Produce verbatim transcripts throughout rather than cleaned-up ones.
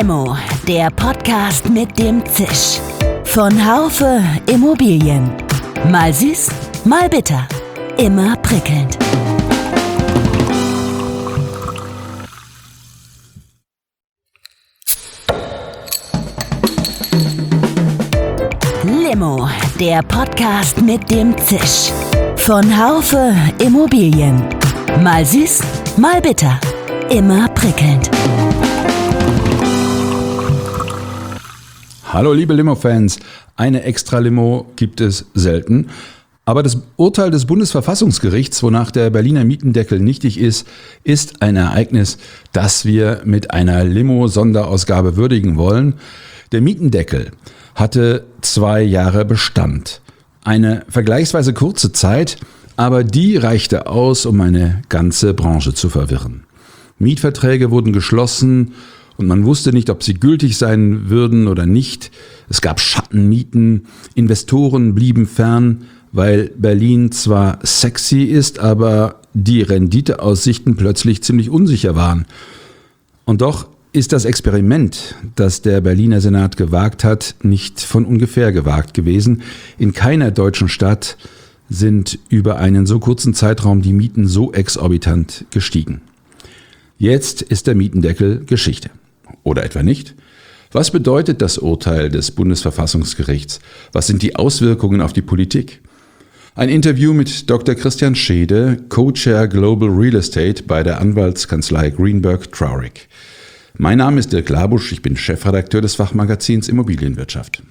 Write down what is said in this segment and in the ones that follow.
Limo, der Podcast mit dem Zisch. Von Haufe Immobilien. Mal süß, mal bitter. Immer prickelnd. Limo, der Podcast mit dem Zisch. Von Haufe Immobilien. Mal süß, mal bitter. Immer prickelnd. Hallo liebe Limo-Fans, eine Extra-Limo gibt es selten. Aber das Urteil des Bundesverfassungsgerichts, wonach der Berliner Mietendeckel nichtig ist, ist ein Ereignis, das wir mit einer Limo-Sonderausgabe würdigen wollen. Der Mietendeckel hatte zwei Jahre Bestand. Eine vergleichsweise kurze Zeit, aber die reichte aus, um eine ganze Branche zu verwirren. Mietverträge wurden geschlossen und man wusste nicht, ob sie gültig sein würden oder nicht. Es gab Schattenmieten, Investoren blieben fern, weil Berlin zwar sexy ist, aber die Renditeaussichten plötzlich ziemlich unsicher waren. Und doch ist das Experiment, das der Berliner Senat gewagt hat, nicht von ungefähr gewagt gewesen. In keiner deutschen Stadt sind über einen so kurzen Zeitraum die Mieten so exorbitant gestiegen. Jetzt ist der Mietendeckel Geschichte. Oder etwa nicht? Was bedeutet das Urteil des Bundesverfassungsgerichts? Was sind die Auswirkungen auf die Politik? Ein Interview mit Doktor Christian Schede, Co-Chair Global Real Estate bei der Anwaltskanzlei Greenberg Traurig. Mein Name ist Dirk Labusch, ich bin Chefredakteur des Fachmagazins Immobilienwirtschaft.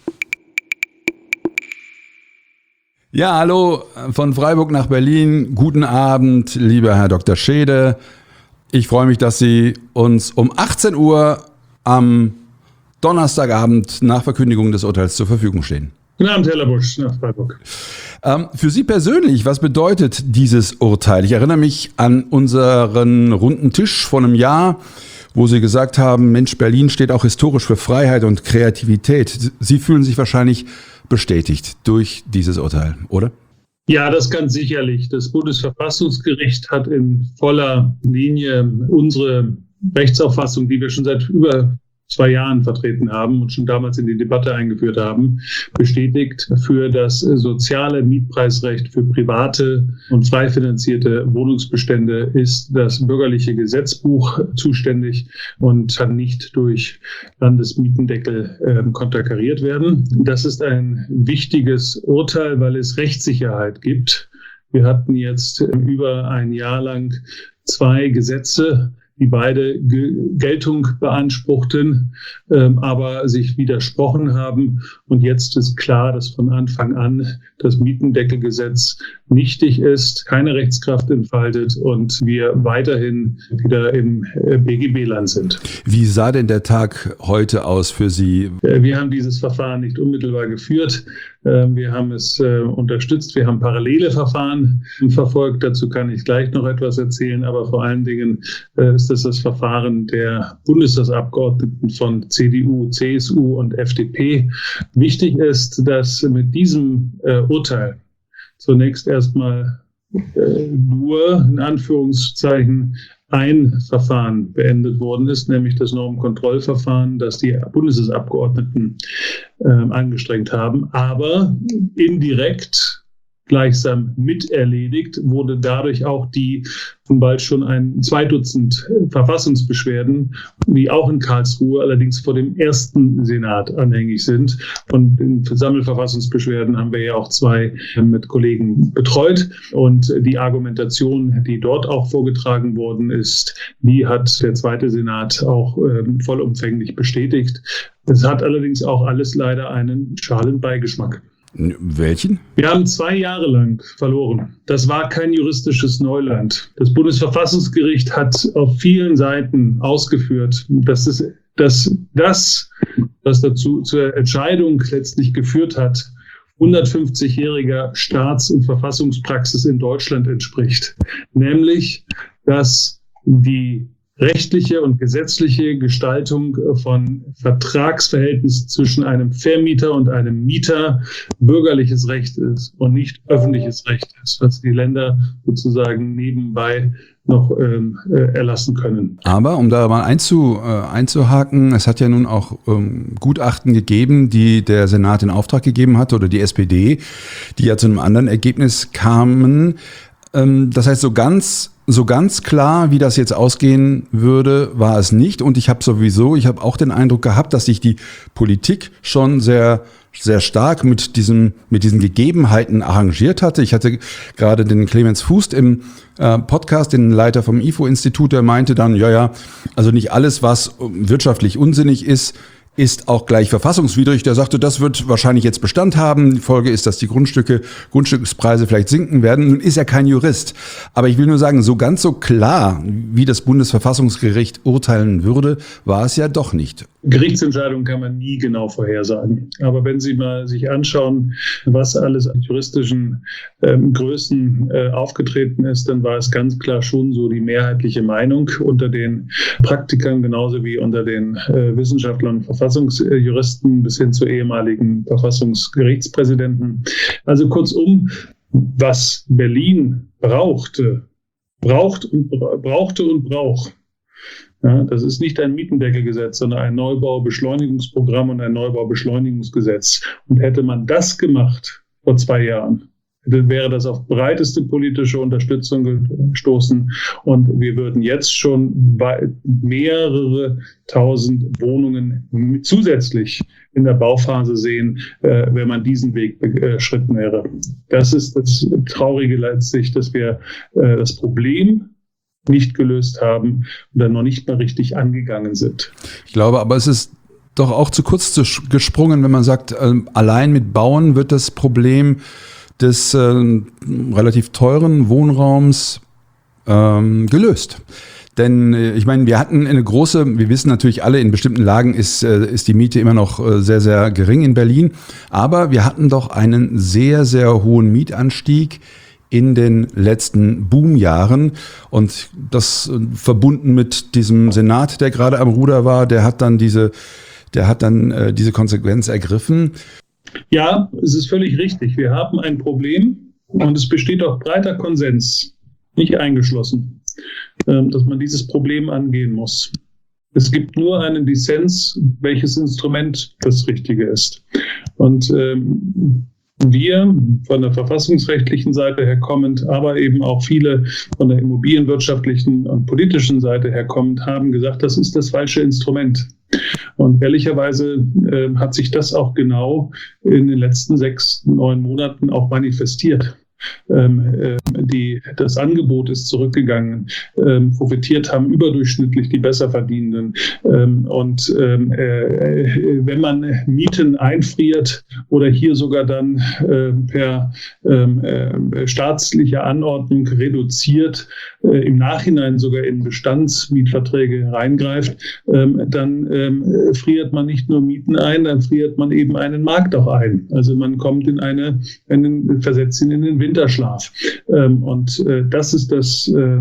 Ja, hallo von Freiburg nach Berlin. Guten Abend, lieber Herr Doktor Schede. Ich freue mich, dass Sie uns um achtzehn Uhr am Donnerstagabend nach Verkündigung des Urteils zur Verfügung stehen. Guten Abend, Herr Labusch nach Freiburg. Ähm, für Sie persönlich, was bedeutet dieses Urteil? Ich erinnere mich an unseren runden Tisch vor einem Jahr, wo Sie gesagt haben, Mensch, Berlin steht auch historisch für Freiheit und Kreativität. Sie fühlen sich wahrscheinlich bestätigt durch dieses Urteil, oder? Ja, das ganz sicherlich. Das Bundesverfassungsgericht hat in voller Linie unsere Rechtsauffassung, die wir schon seit über zwei Jahren vertreten haben und schon damals in die Debatte eingeführt haben, bestätigt. Für das soziale Mietpreisrecht für private und frei finanzierte Wohnungsbestände ist das bürgerliche Gesetzbuch zuständig und kann nicht durch Landesmietendeckel äh, konterkariert werden. Das ist ein wichtiges Urteil, weil es Rechtssicherheit gibt. Wir hatten jetzt über ein Jahr lang zwei Gesetze, die beide Ge- Geltung beanspruchten, ähm, aber sich widersprochen haben. Und jetzt ist klar, dass von Anfang an das Mietendeckelgesetz nichtig ist, keine Rechtskraft entfaltet und wir weiterhin wieder im äh, B G B-Land sind. Wie sah denn der Tag heute aus für Sie? Äh, wir haben dieses Verfahren nicht unmittelbar geführt. Äh, wir haben es äh, unterstützt. Wir haben parallele Verfahren verfolgt. Dazu kann ich gleich noch etwas erzählen. Aber vor allen Dingen äh, ist das das Verfahren der Bundestagsabgeordneten von C D U, C S U und F D P. Wichtig ist, dass mit diesem äh, Urteil zunächst erstmal äh, nur in Anführungszeichen ein Verfahren beendet worden ist, nämlich das Normkontrollverfahren, das die Bundestagsabgeordneten äh, angestrengt haben. Aber indirekt gleichsam miterledigt wurde dadurch auch die von bald schon ein zwei Dutzend Verfassungsbeschwerden, die auch in Karlsruhe allerdings vor dem ersten Senat anhängig sind. Und in Sammelverfassungsbeschwerden haben wir ja auch zwei mit Kollegen betreut. Und die Argumentation, die dort auch vorgetragen worden ist, die hat der zweite Senat auch äh, vollumfänglich bestätigt. Es hat allerdings auch alles leider einen schalen Beigeschmack. Welchen? Wir haben zwei Jahre lang verloren. Das war kein juristisches Neuland. Das Bundesverfassungsgericht hat auf vielen Seiten ausgeführt, dass es, dass das, was dazu zur Entscheidung letztlich geführt hat, hundertfünfzigjähriger Staats- und Verfassungspraxis in Deutschland entspricht. Nämlich, dass die rechtliche und gesetzliche Gestaltung von Vertragsverhältnissen zwischen einem Vermieter und einem Mieter bürgerliches Recht ist und nicht öffentliches Recht ist, was die Länder sozusagen nebenbei noch ähm, äh, erlassen können. Aber um da mal einzu, äh, einzuhaken, es hat ja nun auch ähm, Gutachten gegeben, die der Senat in Auftrag gegeben hatte oder die S P D, die ja zu einem anderen Ergebnis kamen. Ähm, das heißt, so ganz So ganz klar, wie das jetzt ausgehen würde, war es nicht. Und ich habe sowieso, ich habe auch den Eindruck gehabt, dass sich die Politik schon sehr, sehr stark mit diesem, mit diesen Gegebenheiten arrangiert hatte. Ich hatte gerade den Clemens Fußt im äh, Podcast, den Leiter vom I F O-Institut, der meinte dann, ja, ja, also nicht alles, was wirtschaftlich unsinnig ist, ist auch gleich verfassungswidrig. Der sagte, das wird wahrscheinlich jetzt Bestand haben. Die Folge ist, dass die Grundstücke, Grundstückspreise vielleicht sinken werden. Nun ist er kein Jurist. Aber ich will nur sagen, so ganz so klar, wie das Bundesverfassungsgericht urteilen würde, war es ja doch nicht. Gerichtsentscheidungen kann man nie genau vorhersagen. Aber wenn Sie mal sich anschauen, was alles an juristischen ähm, Größen äh, aufgetreten ist, dann war es ganz klar schon so die mehrheitliche Meinung unter den Praktikern genauso wie unter den äh, Wissenschaftlern und Verfassungsjuristen bis hin zu ehemaligen Verfassungsgerichtspräsidenten. Also kurzum, was Berlin brauchte, braucht und brauchte und braucht. Ja, das ist nicht ein Mietendeckelgesetz, sondern ein Neubaubeschleunigungsprogramm und ein Neubaubeschleunigungsgesetz. Und hätte man das gemacht vor zwei Jahren, dann wäre das auf breiteste politische Unterstützung gestoßen. Und wir würden jetzt schon mehrere tausend Wohnungen zusätzlich in der Bauphase sehen, äh, wenn man diesen Weg beschritten wäre. Das ist das Traurige letztlich, dass wir äh, das Problem nicht gelöst haben und dann noch nicht mal richtig angegangen sind. Ich glaube, aber es ist doch auch zu kurz zu gesprungen, wenn man sagt, äh, allein mit Bauen wird das Problem des äh, relativ teuren Wohnraums ähm, gelöst. Denn äh, ich meine, wir hatten eine große, wir wissen natürlich alle, in bestimmten Lagen ist, äh, ist die Miete immer noch äh, sehr, sehr gering in Berlin. Aber wir hatten doch einen sehr, sehr hohen Mietanstieg in den letzten Boomjahren. Und das äh, verbunden mit diesem Senat, der gerade am Ruder war, der hat dann diese, der hat dann äh, diese Konsequenz ergriffen. Ja, es ist völlig richtig. Wir haben ein Problem und es besteht auch breiter Konsens, nicht eingeschlossen, dass man dieses Problem angehen muss. Es gibt nur einen Dissens, welches Instrument das Richtige ist. Und ähm, wir von der verfassungsrechtlichen Seite her kommend, aber eben auch viele von der immobilienwirtschaftlichen und politischen Seite her kommend, haben gesagt, das ist das falsche Instrument. Und ehrlicherweise äh, hat sich das auch genau in den letzten sechs, neun Monaten auch manifestiert. Ähm, äh, die, das Angebot ist zurückgegangen, ähm, profitiert haben überdurchschnittlich die Besserverdienenden. Ähm, und ähm, äh, wenn man Mieten einfriert oder hier sogar dann äh, per äh, staatlicher Anordnung reduziert, äh, im Nachhinein sogar in Bestandsmietverträge reingreift, ähm, dann ähm, friert man nicht nur Mieten ein, dann friert man eben einen Markt auch ein. Also man kommt in eine, einen, versetzt ihn in den Winter. Winterschlaf. Ähm, und äh, das ist das äh,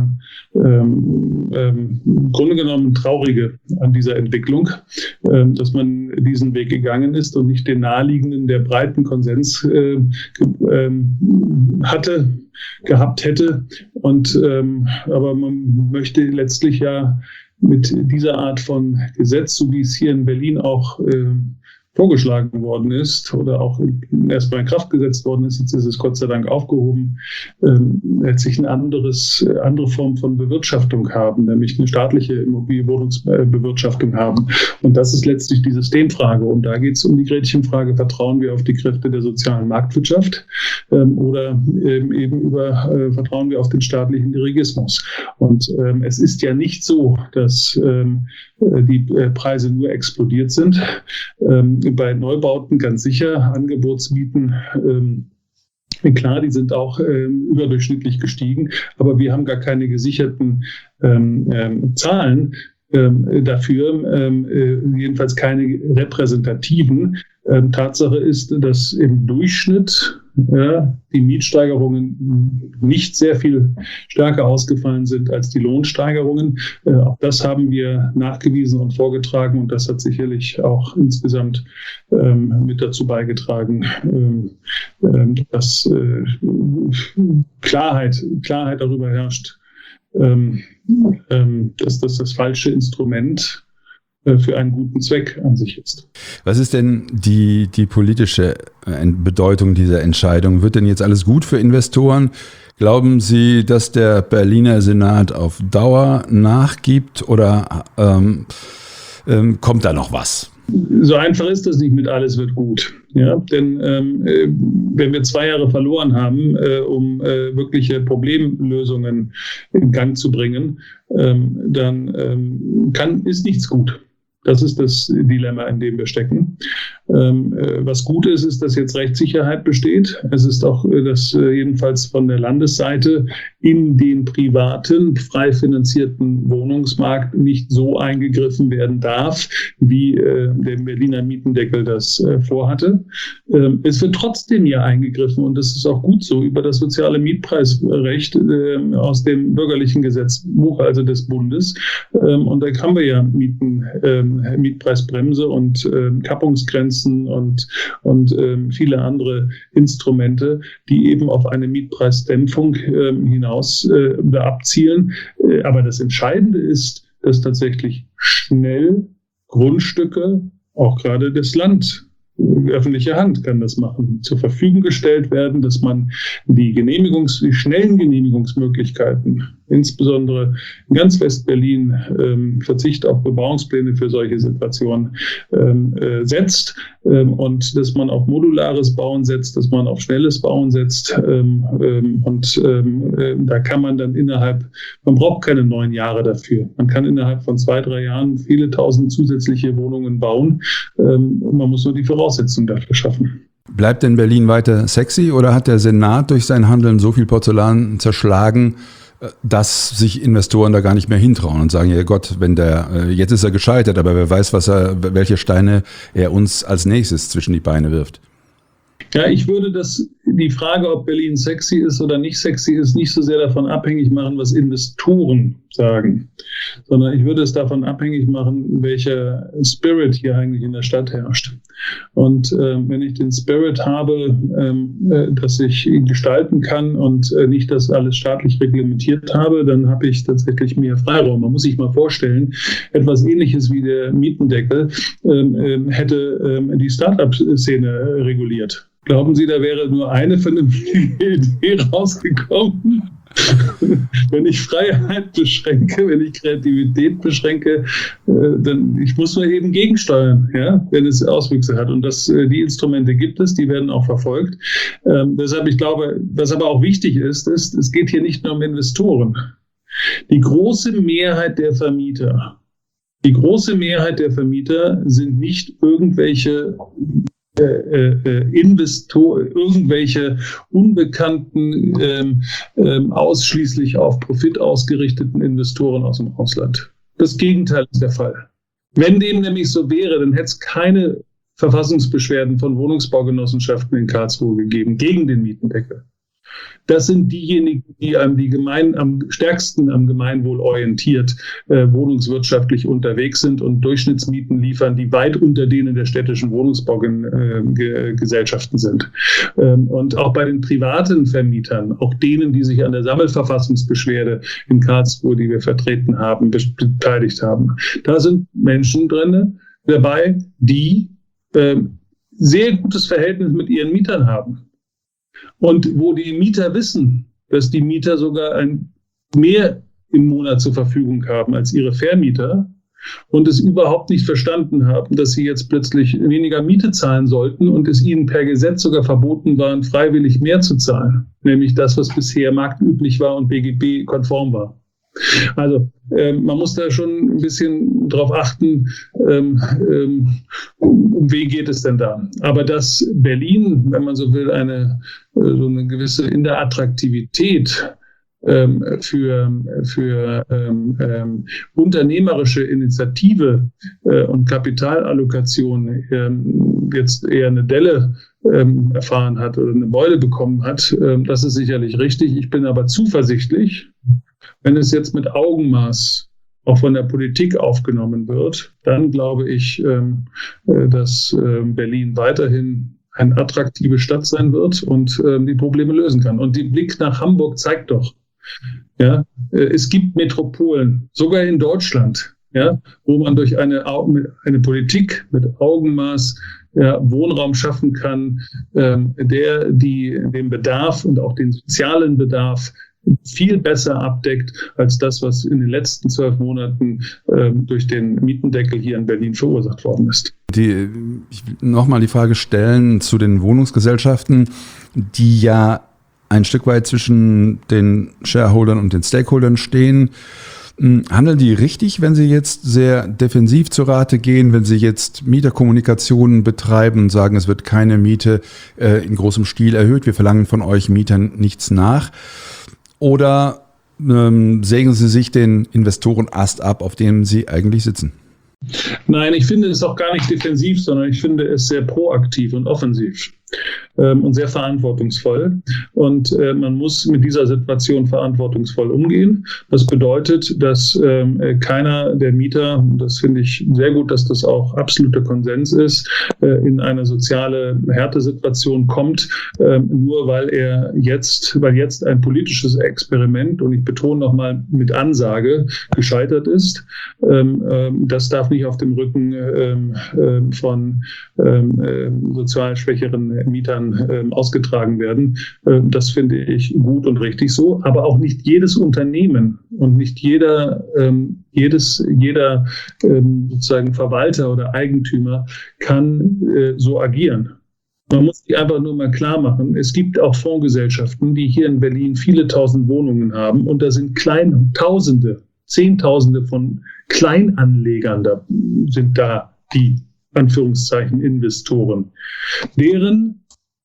ähm, ähm, im Grunde genommen Traurige an dieser Entwicklung, äh, dass man diesen Weg gegangen ist und nicht den naheliegenden, der breiten Konsens äh, äh, hatte, gehabt hätte. Und ähm, aber man möchte letztlich ja mit dieser Art von Gesetz, so wie es hier in Berlin auch äh, vorgeschlagen worden ist oder auch erst mal in Kraft gesetzt worden ist, jetzt ist es Gott sei Dank aufgehoben, ähm, letztlich eine anderes, andere Form von Bewirtschaftung haben, nämlich eine staatliche Immobilienwohnungsbewirtschaftung haben. Und das ist letztlich die Systemfrage. Und da geht es um die Gretchenfrage, vertrauen wir auf die Kräfte der sozialen Marktwirtschaft ähm, oder ähm, eben über äh, vertrauen wir auf den staatlichen Dirigismus. Und ähm, es ist ja nicht so, dass ähm, die äh, Preise nur explodiert sind. Ähm, bei Neubauten ganz sicher, Angebotsmieten, ähm, klar, die sind auch ähm, überdurchschnittlich gestiegen, aber wir haben gar keine gesicherten ähm, ähm, Zahlen ähm, dafür, ähm, äh, jedenfalls keine repräsentativen. Ähm, Tatsache ist, dass im Durchschnitt ja, die Mietsteigerungen nicht sehr viel stärker ausgefallen sind als die Lohnsteigerungen. Äh, auch das haben wir nachgewiesen und vorgetragen und das hat sicherlich auch insgesamt ähm, mit dazu beigetragen, ähm, äh, dass äh, Klarheit, Klarheit darüber herrscht, ähm, ähm, dass das das falsche Instrument für einen guten Zweck an sich ist. Was ist denn die, die politische Bedeutung dieser Entscheidung? Wird denn jetzt alles gut für Investoren? Glauben Sie, dass der Berliner Senat auf Dauer nachgibt oder ähm, ähm, kommt da noch was? So einfach ist das nicht mit alles wird gut. Ja, denn ähm, wenn wir zwei Jahre verloren haben, äh, um äh, wirkliche Problemlösungen in Gang zu bringen, ähm, dann ähm, kann, ist nichts gut. Das ist das Dilemma, in dem wir stecken. Ähm, äh, was gut ist, ist, dass jetzt Rechtssicherheit besteht. Es ist auch, äh, dass äh, jedenfalls von der Landesseite in den privaten, frei finanzierten Wohnungsmarkt nicht so eingegriffen werden darf, wie äh, der Berliner Mietendeckel das äh, vorhatte. Ähm, es wird trotzdem ja eingegriffen und das ist auch gut so über das soziale Mietpreisrecht äh, aus dem bürgerlichen Gesetzbuch, also des Bundes. Ähm, und da haben wir ja Mieten, äh, Mietpreisbremse und äh, Kappungsgrenzen und, und äh, viele andere Instrumente, die eben auf eine Mietpreisdämpfung äh, hinaus äh, abzielen. Äh, aber das Entscheidende ist, dass tatsächlich schnell Grundstücke, auch gerade das Land, öffentliche Hand kann das machen, zur Verfügung gestellt werden, dass man die Genehmigungs-, die schnellen Genehmigungsmöglichkeiten, insbesondere in ganz West-Berlin, ähm, Verzicht auf Bebauungspläne für solche Situationen ähm, äh, setzt ähm, und dass man auf modulares Bauen setzt, dass man auf schnelles Bauen setzt ähm, ähm, und ähm, äh, da kann man dann innerhalb, man braucht keine neun Jahre dafür. Man kann innerhalb von zwei, drei Jahren viele tausend zusätzliche Wohnungen bauen ähm, und man muss nur die Voraussetzungen dafür schaffen. Bleibt denn Berlin weiter sexy oder hat der Senat durch sein Handeln so viel Porzellan zerschlagen, dass sich Investoren da gar nicht mehr hintrauen und sagen, ja Gott, wenn der, jetzt ist er gescheitert, aber wer weiß, was er, welche Steine er uns als nächstes zwischen die Beine wirft? Ja, ich würde das, die Frage, ob Berlin sexy ist oder nicht sexy ist, nicht so sehr davon abhängig machen, was Investoren sagen, sondern ich würde es davon abhängig machen, welcher Spirit hier eigentlich in der Stadt herrscht. Und äh, wenn ich den Spirit habe, äh, dass ich ihn gestalten kann und äh, nicht das alles staatlich reglementiert habe, dann habe ich tatsächlich mehr Freiraum. Man muss sich mal vorstellen, etwas Ähnliches wie der Mietendeckel äh, äh, hätte äh, die Start-up-Szene reguliert. Glauben Sie, da wäre nur eine vernünftige Idee rausgekommen? Wenn ich Freiheit beschränke, wenn ich Kreativität beschränke, dann ich muss nur eben gegensteuern, ja, wenn es Auswüchse hat. Und das, die Instrumente gibt es, die werden auch verfolgt. Ähm, deshalb, ich glaube, was aber auch wichtig ist, ist, es geht hier nicht nur um Investoren. Die große Mehrheit der Vermieter, die große Mehrheit der Vermieter sind nicht irgendwelche Äh, äh, Investor, irgendwelche unbekannten, ähm, ähm, ausschließlich auf Profit ausgerichteten Investoren aus dem Ausland. Das Gegenteil ist der Fall. Wenn dem nämlich so wäre, dann hätte es keine Verfassungsbeschwerden von Wohnungsbaugenossenschaften in Karlsruhe gegeben gegen den Mietendeckel. Das sind diejenigen, die am, die gemein, am stärksten am Gemeinwohl orientiert äh, wohnungswirtschaftlich unterwegs sind und Durchschnittsmieten liefern, die weit unter denen der städtischen Wohnungsbaugesellschaften äh, sind. Ähm, und auch bei den privaten Vermietern, auch denen, die sich an der Sammelverfassungsbeschwerde in Karlsruhe, die wir vertreten haben, beteiligt haben. Da sind Menschen drin dabei, die äh, sehr gutes Verhältnis mit ihren Mietern haben. Und wo die Mieter wissen, dass die Mieter sogar ein mehr im Monat zur Verfügung haben als ihre Vermieter und es überhaupt nicht verstanden haben, dass sie jetzt plötzlich weniger Miete zahlen sollten und es ihnen per Gesetz sogar verboten war, freiwillig mehr zu zahlen, nämlich das, was bisher marktüblich war und B G B-konform war. Also äh, man muss da schon ein bisschen drauf achten, ähm, ähm, um wen geht es denn da. Aber dass Berlin, wenn man so will, eine äh, so eine gewisse in der Attraktivität ähm, für, für ähm, ähm, unternehmerische Initiative äh, und Kapitalallokation ähm, jetzt eher eine Delle ähm, erfahren hat oder eine Beule bekommen hat. Ähm, das ist sicherlich richtig. Ich bin aber zuversichtlich, wenn es jetzt mit Augenmaß auch von der Politik aufgenommen wird, dann glaube ich, ähm, äh, dass äh, Berlin weiterhin eine attraktive Stadt sein wird und ähm, die Probleme lösen kann. Und der Blick nach Hamburg zeigt doch, ja, äh, es gibt Metropolen, sogar in Deutschland, ja, wo man durch eine, eine Politik mit Augenmaß ja, Wohnraum schaffen kann, ähm, der die, den Bedarf und auch den sozialen Bedarf viel besser abdeckt als das, was in den letzten zwölf Monaten ähm, durch den Mietendeckel hier in Berlin verursacht worden ist. Die, ich will nochmal die Frage stellen zu den Wohnungsgesellschaften, die ja ein Stück weit zwischen den Shareholdern und den Stakeholdern stehen. Handeln die richtig, wenn sie jetzt sehr defensiv zur Rate gehen, wenn sie jetzt Mieterkommunikationen betreiben und sagen, es wird keine Miete äh, in großem Stil erhöht, wir verlangen von euch Mietern nichts nach? Oder ähm, sägen sie sich den Investorenast ab, auf dem sie eigentlich sitzen? Nein, ich finde es auch gar nicht defensiv, sondern ich finde es sehr proaktiv und offensiv ähm, und sehr verantwortungsvoll. Und äh, man muss mit dieser Situation verantwortungsvoll umgehen. Das bedeutet, dass ähm, keiner der Mieter, das finde ich sehr gut, dass das auch absoluter Konsens ist, äh, in eine soziale Härtesituation kommt, äh, nur weil er jetzt, weil jetzt ein politisches Experiment, und ich betone nochmal mit Ansage, gescheitert ist. Ähm, äh, das darf nicht auf dem Rücken ähm, äh, von ähm, äh, sozial schwächeren Mietern äh, ausgetragen werden. Äh, das finde ich gut und richtig so. Aber auch nicht jedes Unternehmen und nicht jeder, ähm, jedes, jeder ähm, sozusagen Verwalter oder Eigentümer kann äh, so agieren. Man muss sich einfach nur mal klar machen, es gibt auch Fondsgesellschaften, die hier in Berlin viele tausend Wohnungen haben, und da sind kleine Tausende, Zehntausende von Kleinanlegern da, sind da, die Anführungszeichen Investoren, deren,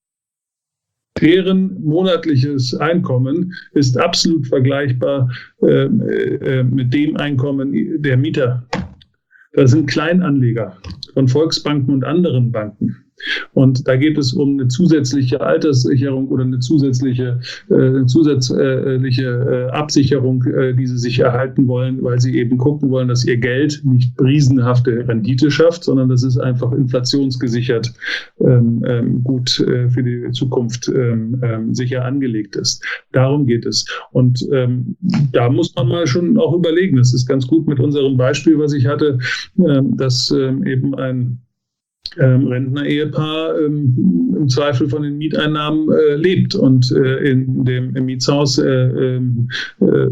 deren monatliches Einkommen ist absolut vergleichbar äh, äh, mit dem Einkommen der Mieter. Das sind Kleinanleger von Volksbanken und anderen Banken. Und da geht es um eine zusätzliche Alterssicherung oder eine zusätzliche, äh, eine zusätzliche äh, Absicherung, äh, die sie sich erhalten wollen, weil sie eben gucken wollen, dass ihr Geld nicht riesenhafte Rendite schafft, sondern das ist einfach inflationsgesichert ähm, ähm, gut äh, für die Zukunft ähm, ähm, sicher angelegt ist. Darum geht es. Und ähm, da muss man mal schon auch überlegen. Das ist ganz gut mit unserem Beispiel, was ich hatte, äh, dass äh, eben ein Ähm, Rentner-Ehepaar ähm, im Zweifel von den Mieteinnahmen äh, lebt und äh, in dem im Mietshaus äh, äh, äh,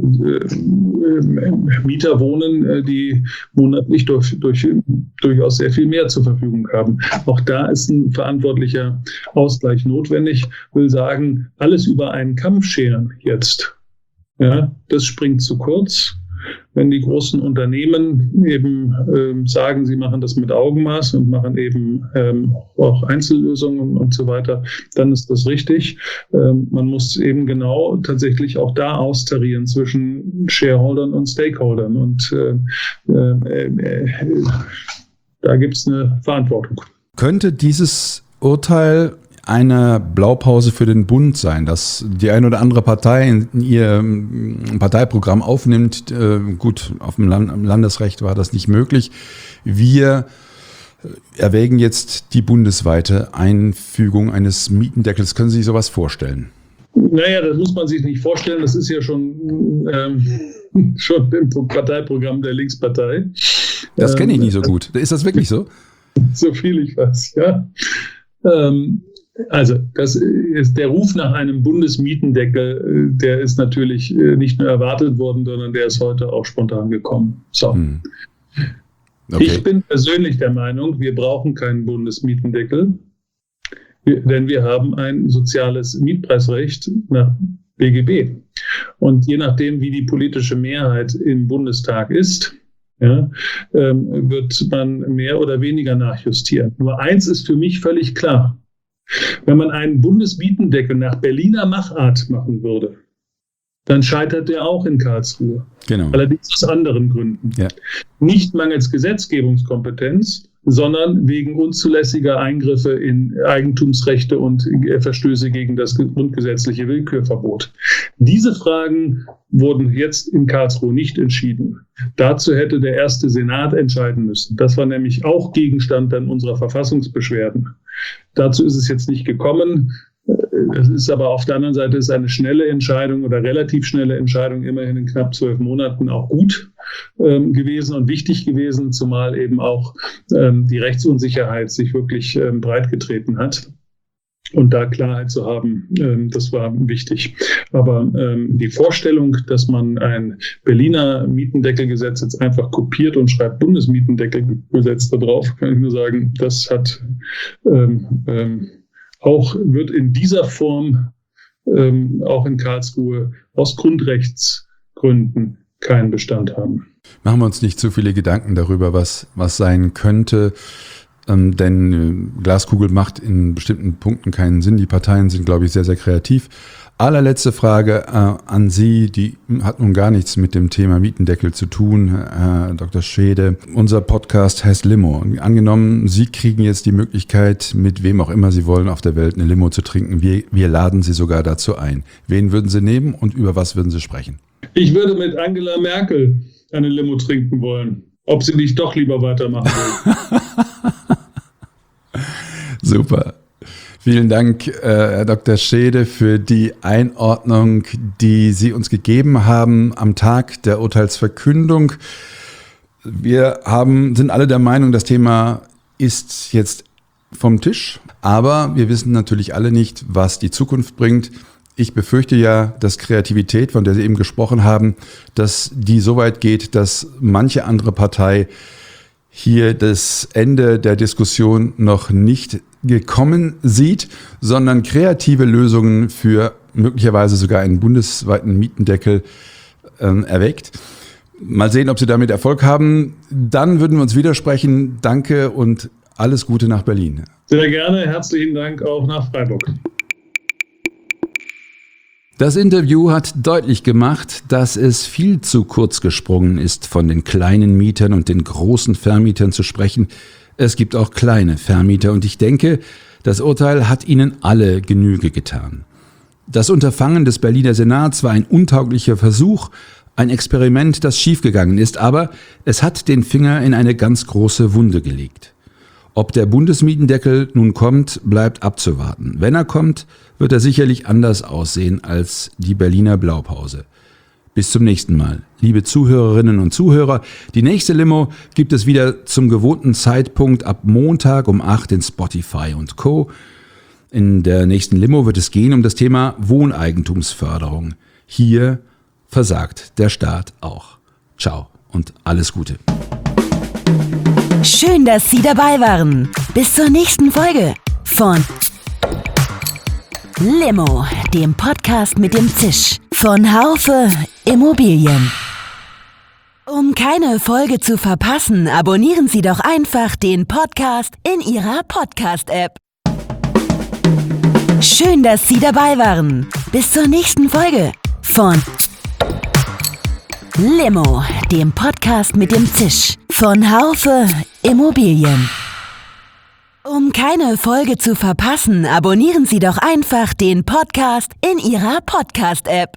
äh, Mieter wohnen, äh, die monatlich durch, durch, durchaus sehr viel mehr zur Verfügung haben. Auch da ist ein verantwortlicher Ausgleich notwendig. Ich will sagen, alles über einen Kamm scheren jetzt, ja, das springt zu kurz. Wenn die großen Unternehmen eben ähm, sagen, sie machen das mit Augenmaß und machen eben ähm, auch Einzellösungen und so weiter, dann ist das richtig. Ähm, man muss eben genau tatsächlich auch da austarieren zwischen Shareholdern und Stakeholdern. Und äh, äh, äh, da gibt es eine Verantwortung. Könnte dieses Urteil eine Blaupause für den Bund sein, dass die eine oder andere Partei in ihr Parteiprogramm aufnimmt? Gut, auf dem Landesrecht war das nicht möglich. Wir erwägen jetzt die bundesweite Einfügung eines Mietendeckels. Können Sie sich sowas vorstellen? Naja, das muss man sich nicht vorstellen. Das ist ja schon, ähm, schon im Parteiprogramm der Linkspartei. Das kenne ich nicht so gut. Ist das wirklich so? So viel ich weiß, ja. Ähm, Also das ist der Ruf nach einem Bundesmietendeckel, der ist natürlich nicht nur erwartet worden, sondern der ist heute auch spontan gekommen. So. Hm. Okay. Ich bin persönlich der Meinung, wir brauchen keinen Bundesmietendeckel, denn wir haben ein soziales Mietpreisrecht nach B G B. Und je nachdem, wie die politische Mehrheit im Bundestag ist, ja, ähm, wird man mehr oder weniger nachjustieren. Nur eins ist für mich völlig klar. Wenn man einen Bundesmietendeckel nach Berliner Machart machen würde, dann scheitert der auch in Karlsruhe. Genau. Allerdings aus anderen Gründen. Ja. Nicht mangels Gesetzgebungskompetenz, sondern wegen unzulässiger Eingriffe in Eigentumsrechte und Verstöße gegen das grundgesetzliche Willkürverbot. Diese Fragen wurden jetzt in Karlsruhe nicht entschieden. Dazu hätte der erste Senat entscheiden müssen. Das war nämlich auch Gegenstand dann unserer Verfassungsbeschwerden. Dazu ist es jetzt nicht gekommen. Es ist aber auf der anderen Seite ist eine schnelle Entscheidung oder relativ schnelle Entscheidung immerhin in knapp zwölf Monaten auch gut ähm, gewesen und wichtig gewesen, zumal eben auch ähm, die Rechtsunsicherheit sich wirklich ähm, breitgetreten hat. Und da Klarheit zu haben, ähm, das war wichtig. Aber ähm, die Vorstellung, dass man ein Berliner Mietendeckelgesetz jetzt einfach kopiert und schreibt Bundesmietendeckelgesetz da drauf, kann ich nur sagen, das hat ähm, ähm, auch wird in dieser Form ähm, auch in Karlsruhe aus Grundrechtsgründen keinen Bestand haben. Machen wir uns nicht zu viele Gedanken darüber, was, was sein könnte, ähm, denn äh, Glaskugel macht in bestimmten Punkten keinen Sinn. Die Parteien sind, glaube ich, sehr, sehr kreativ. Allerletzte Frage äh, an Sie, die hat nun gar nichts mit dem Thema Mietendeckel zu tun, Herr Doktor Scheede. Unser Podcast heißt Limo. Und angenommen, Sie kriegen jetzt die Möglichkeit, mit wem auch immer Sie wollen auf der Welt eine Limo zu trinken. Wir, wir laden Sie sogar dazu ein. Wen würden Sie nehmen und über was würden Sie sprechen? Ich würde mit Angela Merkel eine Limo trinken wollen. Ob sie nicht doch lieber weitermachen will. Super. Vielen Dank, Herr Doktor Scheede, für die Einordnung, die Sie uns gegeben haben am Tag der Urteilsverkündung. Wir haben, sind alle der Meinung, das Thema ist jetzt vom Tisch, aber wir wissen natürlich alle nicht, was die Zukunft bringt. Ich befürchte ja, dass Kreativität, von der Sie eben gesprochen haben, dass die so weit geht, dass manche andere Partei hier das Ende der Diskussion noch nicht gekommen sieht, sondern kreative Lösungen für möglicherweise sogar einen bundesweiten Mietendeckel äh, erweckt. Mal sehen, ob Sie damit Erfolg haben. Dann würden wir uns widersprechen. Danke und alles Gute nach Berlin. Sehr gerne. Herzlichen Dank auch nach Freiburg. Das Interview hat deutlich gemacht, dass es viel zu kurz gesprungen ist, von den kleinen Mietern und den großen Vermietern zu sprechen. Es gibt auch kleine Vermieter und ich denke, das Urteil hat ihnen alle Genüge getan. Das Unterfangen des Berliner Senats war ein untauglicher Versuch, ein Experiment, das schiefgegangen ist, aber es hat den Finger in eine ganz große Wunde gelegt. Ob der Bundesmietendeckel nun kommt, bleibt abzuwarten. Wenn er kommt, wird er sicherlich anders aussehen als die Berliner Blaupause. Bis zum nächsten Mal. Liebe Zuhörerinnen und Zuhörer, die nächste Limo gibt es wieder zum gewohnten Zeitpunkt ab Montag um acht in Spotify und Co. In der nächsten Limo wird es gehen um das Thema Wohneigentumsförderung. Hier versagt der Staat auch. Ciao und alles Gute. Schön, dass Sie dabei waren. Bis zur nächsten Folge von Limo, dem Podcast mit dem Zisch von Haufe Immobilien. Um keine Folge zu verpassen, abonnieren Sie doch einfach den Podcast in Ihrer Podcast-App. Schön, dass Sie dabei waren. Bis zur nächsten Folge von Limo, dem Podcast mit dem Zisch von Haufe Immobilien. Um keine Folge zu verpassen, abonnieren Sie doch einfach den Podcast in Ihrer Podcast-App.